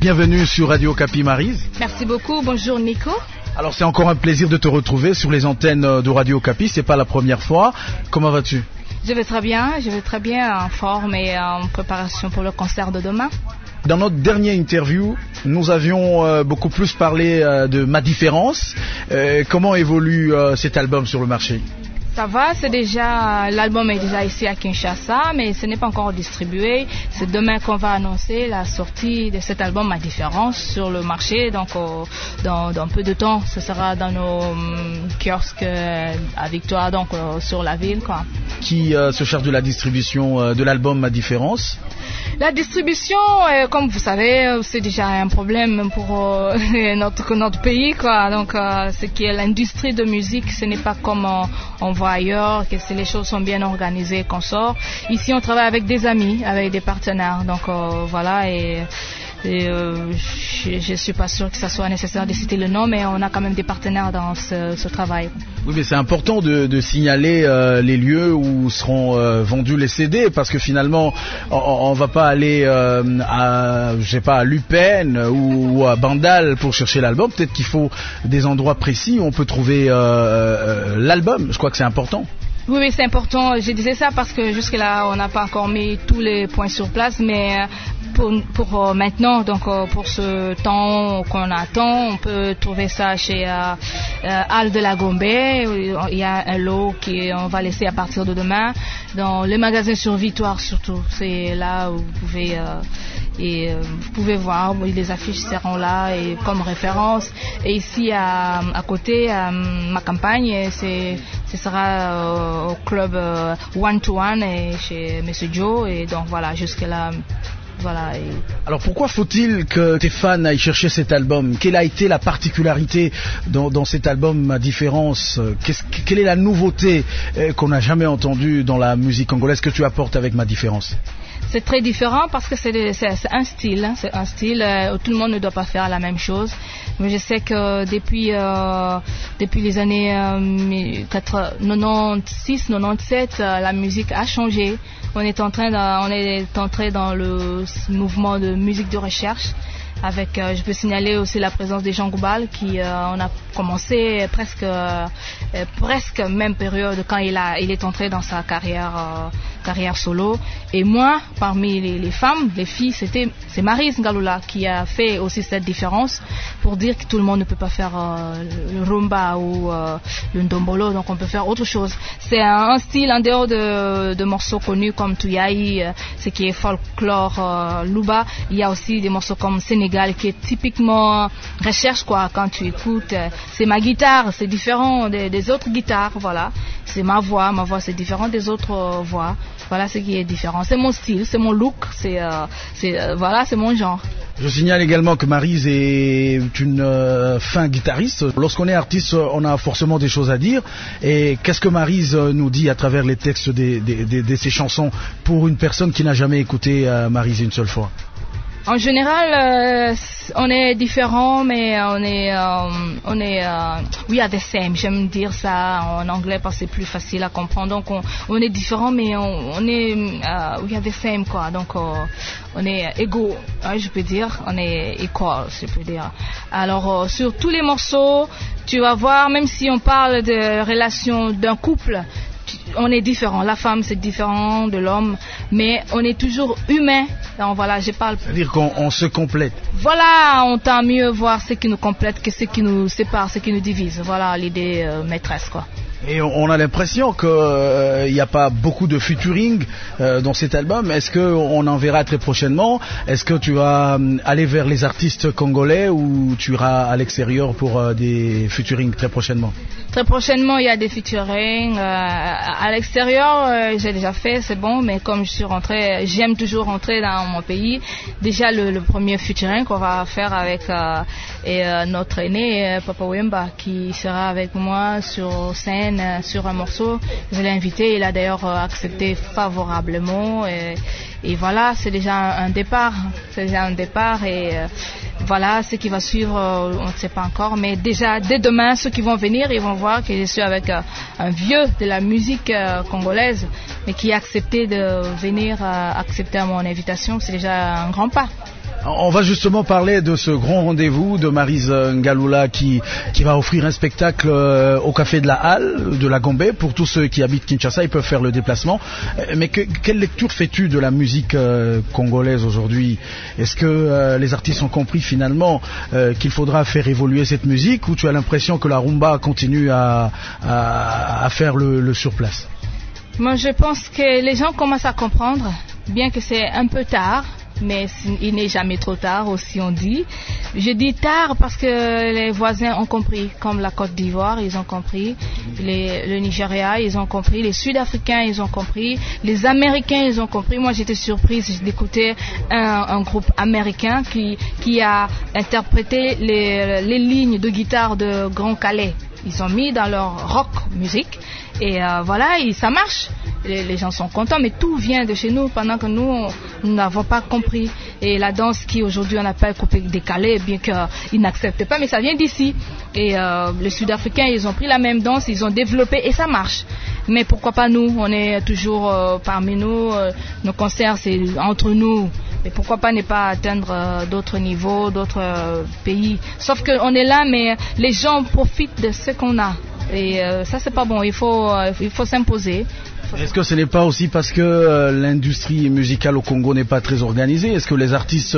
Bienvenue sur Radio Okapi Maryse. Merci beaucoup, bonjour Nico. Alors c'est encore un plaisir de te retrouver sur les antennes de Radio Okapi, c'est pas la première fois. Comment vas-tu? Je vais très bien, en forme et en préparation pour le concert de demain. Dans notre dernière interview, nous avions beaucoup plus parlé de Ma Différence. Comment évolue cet album sur le marché? Ça va, l'album est déjà ici à Kinshasa, mais ce n'est pas encore distribué. C'est demain qu'on va annoncer la sortie de cet album Ma Différence sur le marché. Donc, dans peu de temps, ce sera dans nos kiosques à Victoire, donc sur la ville, quoi. Qui se charge de la distribution de l'album Ma Différence? La distribution, comme vous savez, c'est déjà un problème pour notre pays, quoi. Donc, ce qui est l'industrie de musique, ce n'est pas comme on voit ailleurs, que les choses sont bien organisées, qu'on sort. Ici, on travaille avec des amis, avec des partenaires. Donc, voilà, je suis pas sûre que ça soit nécessaire de citer le nom, mais on a quand même des partenaires dans ce travail. Oui, mais c'est important de signaler les lieux où seront vendus les CD, parce que finalement, on va pas aller à Lupin ou à Bandal pour chercher l'album. Peut-être qu'il faut des endroits précis où on peut trouver l'album. Je crois que c'est important. Oui, c'est important. Je disais ça parce que jusque-là, on n'a pas encore mis tous les points sur place, mais pour maintenant, donc pour ce temps qu'on attend, on peut trouver ça chez Al de la Gombe. Il y a un lot qu'on va laisser à partir de demain. Dans les magasins sur Victoire surtout, c'est là où vous pouvez voir, les affiches seront là et comme référence. Et ici à côté, ma campagne, ce sera au club One to One et chez Monsieur Joe. Et donc voilà, jusque là. Voilà. Alors pourquoi faut-il que tes fans aillent chercher cet album? Quelle a été la particularité dans cet album Ma Différence? Quelle est la nouveauté qu'on n'a jamais entendue dans la musique congolaise que tu apportes avec Ma Différence? C'est très différent parce que c'est un style. Hein, c'est un style où tout le monde ne doit pas faire la même chose. Mais je sais que depuis les années 96, 97, la musique a changé. On est entré dans le mouvement de musique de recherche. Avec, je peux signaler aussi la présence des Jean Goubal qui on a commencé presque même période quand il est entré dans sa carrière solo. Et moi, parmi les femmes, les filles, c'est Maryse Ngaloula qui a fait aussi cette différence pour dire que tout le monde ne peut pas faire le rumba ou le ndombolo, donc on peut faire autre chose. C'est un style en dehors de morceaux connus comme Touyaï, ce qui est folklore Luba. Il y a aussi des morceaux comme Sénégal qui est typiquement recherche, quoi. Quand tu écoutes, c'est ma guitare, c'est différent des autres guitares, voilà. C'est ma voix c'est différent des autres voix. Voilà ce qui est différent. C'est mon style, c'est mon look, voilà, c'est mon genre. Je signale également que Maryse est une fin guitariste. Lorsqu'on est artiste, on a forcément des choses à dire. Et qu'est-ce que Maryse nous dit à travers les textes de ses chansons pour une personne qui n'a jamais écouté Maryse une seule fois? En général, on est différents, mais we are the same. J'aime dire ça en anglais parce que c'est plus facile à comprendre. Donc, on est différents, mais on est, we are the same, quoi. Donc, on est égaux, hein, je peux dire. On est equal, je peux dire. Alors, sur tous les morceaux, tu vas voir, même si on parle de relation d'un couple, on est différent. La femme, c'est différent de l'homme, mais on est toujours humain. Donc voilà, je parle. C'est-à-dire qu'on se complète. Voilà, on tend mieux voir ce qui nous complète que ce qui nous sépare, ce qui nous divise. Voilà l'idée maîtresse, quoi. Et on a l'impression qu'il n'y a pas beaucoup de featuring dans cet album. Est-ce qu'on en verra très prochainement? Est-ce que tu vas aller vers les artistes congolais ou tu iras à l'extérieur pour des featuring très prochainement? Très prochainement, il y a des featuring. À l'extérieur, j'ai déjà fait, c'est bon, mais comme je suis rentrée, j'aime toujours rentrer dans mon pays. Déjà, le premier featuring qu'on va faire avec notre aîné, Papa Wemba, qui sera avec moi sur scène, sur un morceau. Je l'ai invité, il a d'ailleurs accepté favorablement. Et voilà, c'est déjà un départ. Et voilà, ce qui va suivre, on ne sait pas encore. Mais déjà, dès demain, ceux qui vont venir, ils vont voir que je suis avec un vieux de la musique congolaise, mais qui a accepté de venir accepter mon invitation. C'est déjà un grand pas. On va justement parler de ce grand rendez-vous de Maryse Ngaloula qui va offrir un spectacle au Café de la Halle de la Gombe. Pour tous ceux qui habitent Kinshasa, ils peuvent faire le déplacement. Mais quelle lecture fais-tu de la musique congolaise aujourd'hui? Est-ce que les artistes ont compris finalement qu'il faudra faire évoluer cette musique, ou tu as l'impression que la rumba continue à faire le surplace? Moi, je pense que les gens commencent à comprendre, bien que c'est un peu tard. Mais il n'est jamais trop tard aussi, on dit. Je dis tard parce que les voisins ont compris, comme la Côte d'Ivoire, ils ont compris, le Nigeria, ils ont compris, les Sud-Africains, ils ont compris, les Américains, ils ont compris. Moi, j'étais surprise d'écouter un groupe américain qui a interprété les lignes de guitare de Grand Calais. Ils ont mis dans leur rock musique. Et voilà, ça marche. Les gens sont contents, mais tout vient de chez nous, pendant que nous n'avons pas compris. Et la danse qui aujourd'hui on appelle coupé décalé, bien qu'ils n'acceptent pas, mais ça vient d'ici. Et les Sud-Africains, ils ont pris la même danse, ils ont développé et ça marche. Mais pourquoi pas nous? On est toujours parmi nous, nos concerts c'est entre nous. Mais pourquoi pas ne pas atteindre d'autres niveaux, d'autres pays? Sauf qu'on est là, mais les gens profitent de ce qu'on a. Et ça c'est pas bon, il faut s'imposer. Est-ce que ce n'est pas aussi parce que l'industrie musicale au Congo n'est pas très organisée? Est-ce que les artistes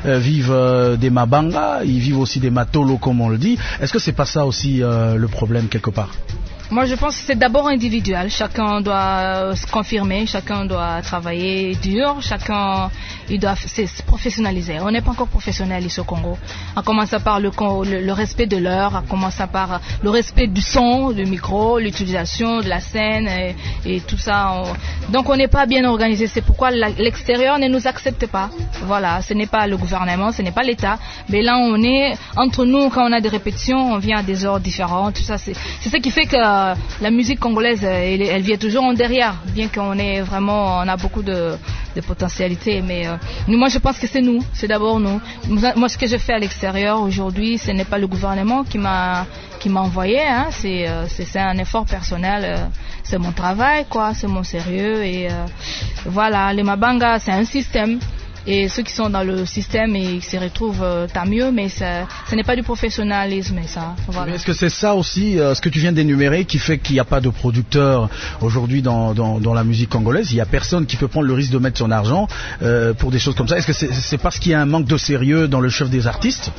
vivent des mabanga, ils vivent aussi des matolo comme on le dit? Est-ce que c'est pas ça aussi le problème quelque part? Moi, je pense que c'est d'abord individuel. Chacun doit se confirmer, chacun doit travailler dur, chacun il doit se professionnaliser. On n'est pas encore professionnel ici au Congo. En commençant par le respect de l'heure, en commençant par le respect du son, du micro, l'utilisation de la scène et tout ça. Donc, on n'est pas bien organisé. C'est pourquoi l'extérieur ne nous accepte pas. Voilà, ce n'est pas le gouvernement, ce n'est pas l'État. Mais là, on est entre nous, quand on a des répétitions, on vient à des heures différentes. Tout ça, c'est ce qui fait que la musique congolaise, elle vient toujours en derrière, bien qu'on ait vraiment, on a beaucoup de potentialités. Mais moi, je pense que c'est d'abord nous. Moi, ce que je fais à l'extérieur aujourd'hui, ce n'est pas le gouvernement qui m'a envoyé. Hein. C'est un effort personnel. C'est mon travail, quoi. C'est mon sérieux. Et voilà, les mabanga, c'est un système. Et ceux qui sont dans le système et qui se retrouvent, tant mieux, mais ce n'est pas du professionnalisme. Ça, voilà. Mais est-ce que c'est ça aussi, ce que tu viens d'énumérer, qui fait qu'il n'y a pas de producteurs aujourd'hui dans la musique congolaise? Il n'y a personne qui peut prendre le risque de mettre son argent pour des choses comme ça. Est-ce que c'est parce qu'il y a un manque de sérieux dans le chef des artistes?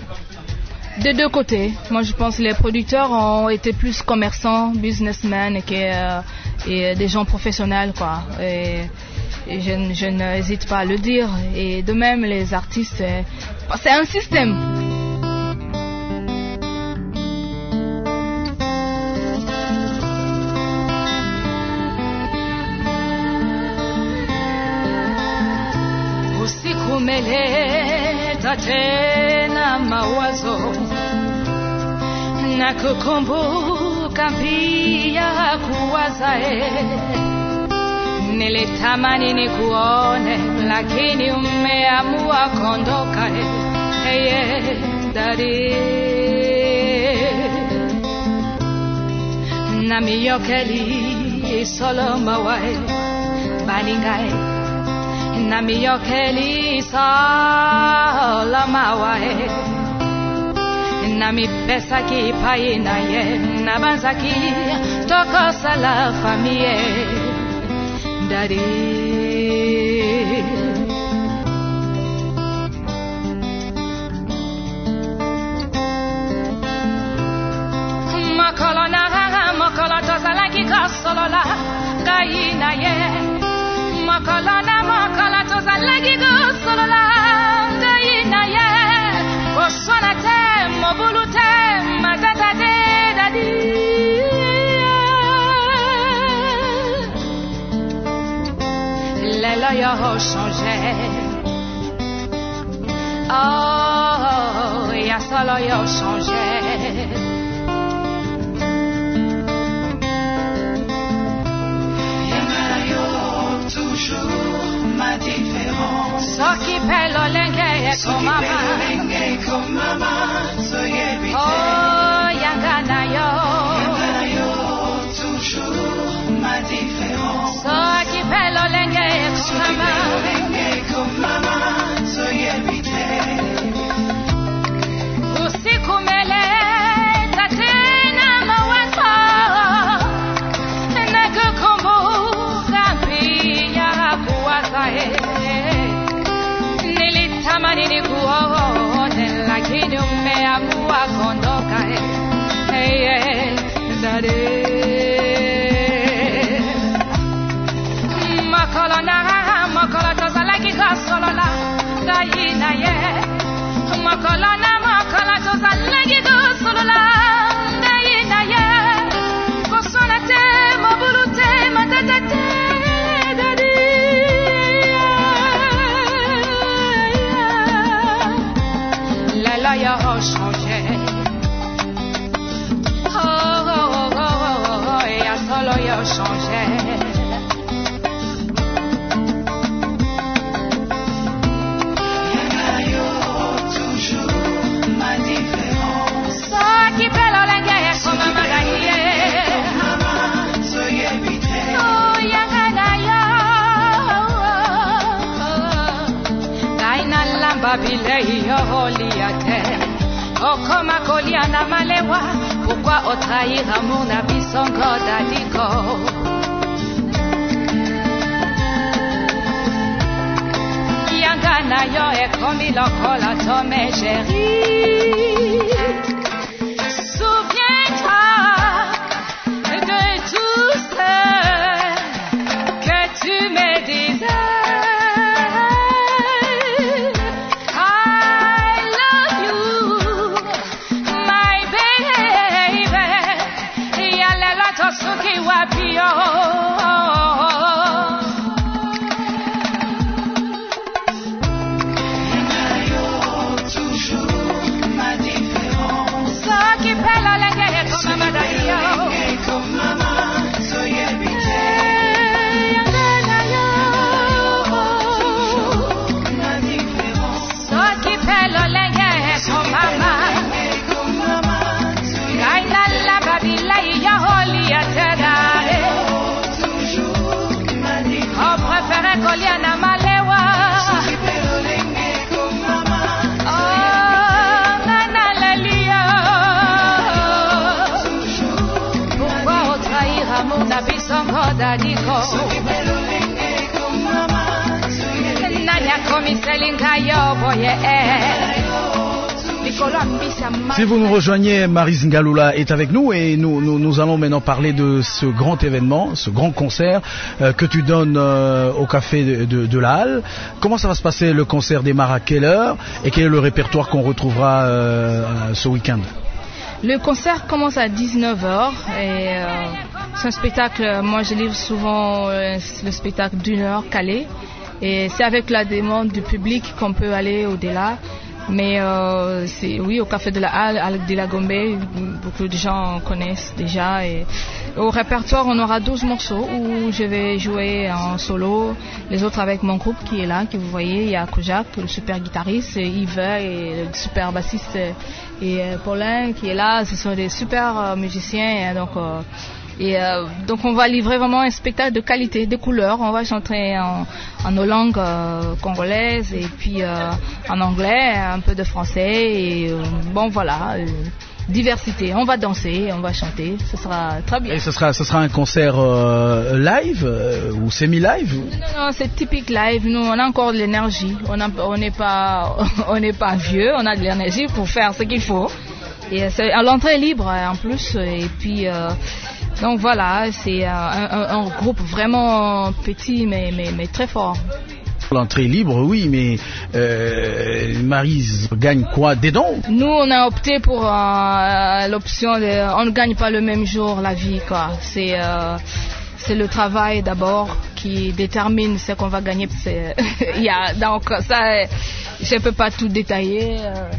Des deux côtés. Moi, je pense que les producteurs ont été plus commerçants, businessmen et des gens professionnels, quoi. Et je n'hésite pas à le dire. Et de même, les artistes, c'est un système. Usiku umeleta tena mawazo na kukumbuka pia kuwaza nilitamani nikuone, lakini umeamua kondoka. Hey, daddy. Nami yokeli solo mawai baningai. Nami yokeli solo mawai. Nami pesa ki paina ye nabanzaki toko sala famille. Daddy. Makala tozala ki kasolola gaina ye. Makala tozala ki kasolola gaina ye. Oswana te mobulu te matata te daddy. L'éloignon a changé. Oh, y'a solo a changé. Y'en toujours ma différence. So qui pèle au lengue comme maman. Oh, y'en toujours ma différence. So qui pèle au lengue comme maman, soy el nini kuone lakini umeamua kondoka hey dade makala tozalaki kosolola ngai na ye makala tozalaki kosolola ngai na ye koswana te mobulu te matata te dadi lelo yo changé ya solo yo changé Okoma koliana malewa pourquoi o trahir mon ami son godadiko Yangana yo e komi lokola to me chérie Souviens-toi de tout ce que tu me disais Koliana malewa oh nana lalia pourquoi o trahir mon ami son godadiko nanya komi selinga yo boye Si vous nous rejoignez, Maryse Ngaloula est avec nous et nous allons maintenant parler de ce grand événement, ce grand concert que tu donnes au café de la Halle. Comment ça va se passer? Le concert démarre à quelle heure et quel est le répertoire qu'on retrouvera ce week-end? Le concert commence à 19h et c'est un spectacle, moi je livre souvent le spectacle d'une heure calé et c'est avec la demande du public qu'on peut aller au-delà. Mais c'est oui, au café de la Halle de la Gombe, beaucoup de gens connaissent déjà. Et au répertoire, on aura 12 morceaux où je vais jouer en solo. Les autres avec mon groupe qui est là, que vous voyez. Il y a Kojak, le super guitariste, Yves et le super bassiste et Paulin qui est là. Ce sont des super musiciens. Donc on va livrer vraiment un spectacle de qualité, de couleurs. On va chanter en nos langues congolaises et puis en anglais, un peu de français et bon voilà, diversité. On va danser, on va chanter, ce sera très bien. Et ce sera un concert live ou semi-live? Non, c'est typique live. Nous, on a encore de l'énergie. On n'est pas vieux. On a de l'énergie pour faire ce qu'il faut. Et l'entrée est libre en plus. Et puis donc voilà, c'est un groupe vraiment petit mais très fort. L'entrée libre, oui, mais Maryse gagne quoi? Des dons? Nous, on a opté pour l'option de... On ne gagne pas le même jour la vie, quoi. C'est le travail d'abord qui détermine ce qu'on va gagner. Donc ça, je ne peux pas tout détailler.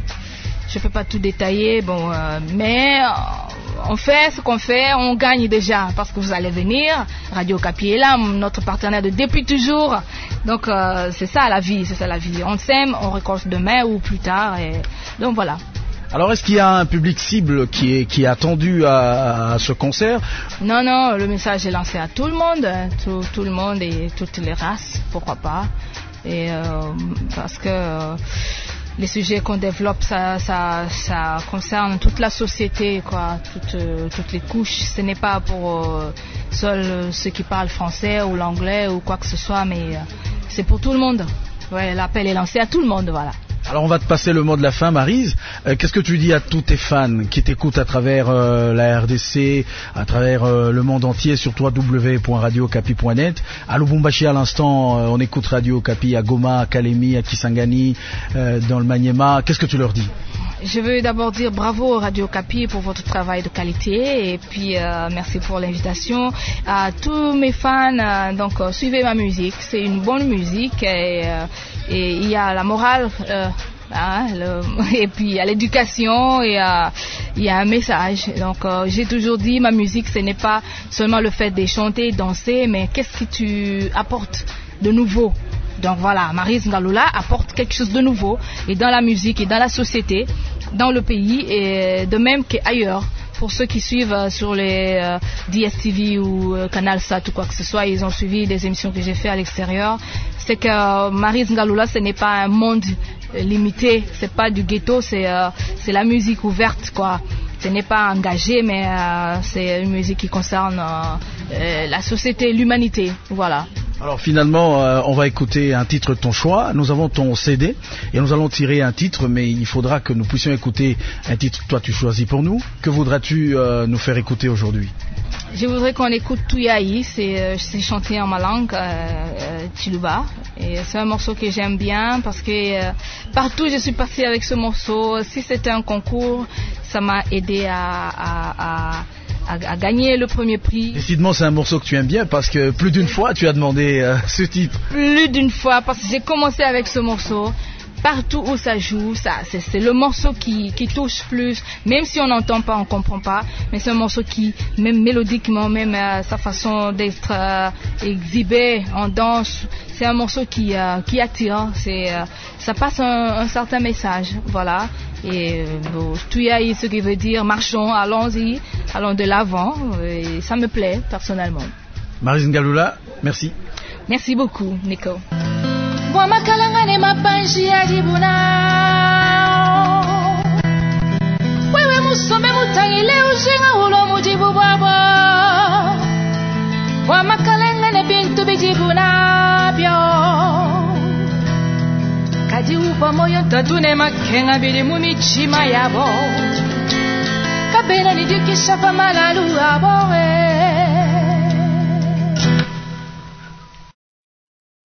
Bon, mais on fait ce qu'on fait, on gagne déjà parce que vous allez venir. Radio Okapi est là, notre partenaire depuis toujours. Donc c'est ça la vie. On s'aime, on récolte demain ou plus tard. Et donc voilà. Alors est-ce qu'il y a un public cible qui est attendu à ce concert? Non, le message est lancé à tout le monde, tout le monde et toutes les races, pourquoi pas. Et parce que les sujets qu'on développe, ça concerne toute la société, quoi, toutes les couches. Ce n'est pas pour seuls ceux qui parlent français ou l'anglais ou quoi que ce soit, mais c'est pour tout le monde. Ouais, l'appel est lancé à tout le monde, voilà. Alors on va te passer le mot de la fin, Maryse. Qu'est-ce que tu dis à tous tes fans qui t'écoutent à travers la RDC, à travers le monde entier sur www.radiokapi.net. À Lubumbashi à l'instant, on écoute Radio Kapi à Goma, à Kalemi, à Kisangani, dans le Maniema. Qu'est-ce que tu leur dis? Je veux d'abord dire bravo Radio Kapi pour votre travail de qualité et puis merci pour l'invitation. À tous mes fans, donc suivez ma musique, c'est une bonne musique et il y a la morale et puis il y a l'éducation et il y a un message. Donc j'ai toujours dit ma musique ce n'est pas seulement le fait de chanter, danser, mais qu'est-ce que tu apportes de nouveau. Donc voilà, Maryse Ngalula apporte quelque chose de nouveau et dans la musique et dans la société, dans le pays et de même qu'ailleurs. Pour ceux qui suivent sur les DSTV ou Canal Sat ou quoi que ce soit, ils ont suivi des émissions que j'ai fait à l'extérieur. C'est que Maryse Ngalula, ce n'est pas un monde limité, c'est pas du ghetto, c'est la musique ouverte quoi. Ce n'est pas engagé, mais c'est une musique qui concerne la société, l'humanité, voilà. Alors finalement, on va écouter un titre de ton choix. Nous avons ton CD et nous allons tirer un titre, mais il faudra que nous puissions écouter un titre que toi tu choisis pour nous. Que voudrais-tu nous faire écouter aujourd'hui? Je voudrais qu'on écoute Touyaï, c'est chanté en ma langue, Chiluba. Et c'est un morceau que j'aime bien parce que partout je suis passée avec ce morceau. Si c'était un concours, ça m'a aidé à gagner le premier prix. Décidément, c'est un morceau que tu aimes bien parce que plus d'une fois tu as demandé ce titre. Plus d'une fois parce que j'ai commencé avec ce morceau. Partout où ça joue, c'est le morceau qui touche plus, même si on n'entend pas, on comprend pas, mais c'est un morceau qui, même mélodiquement, même sa façon d'être exhibé en danse, c'est un morceau qui attire, ça passe un certain message, voilà. Et Touyaï, ce qui veut dire marchons, allons-y, allons de l'avant, et ça me plaît personnellement. Maryse Ngalula, merci. Merci beaucoup, Nico. Wamakalangane mapanji ya jibuna wewe musome mutangile ushinga ulo mujibu baba wamakalangane bintu bijibuna byo kadi upa moyo tatune makenga bili mu michima yabo kabena nidikisha pa malalu abo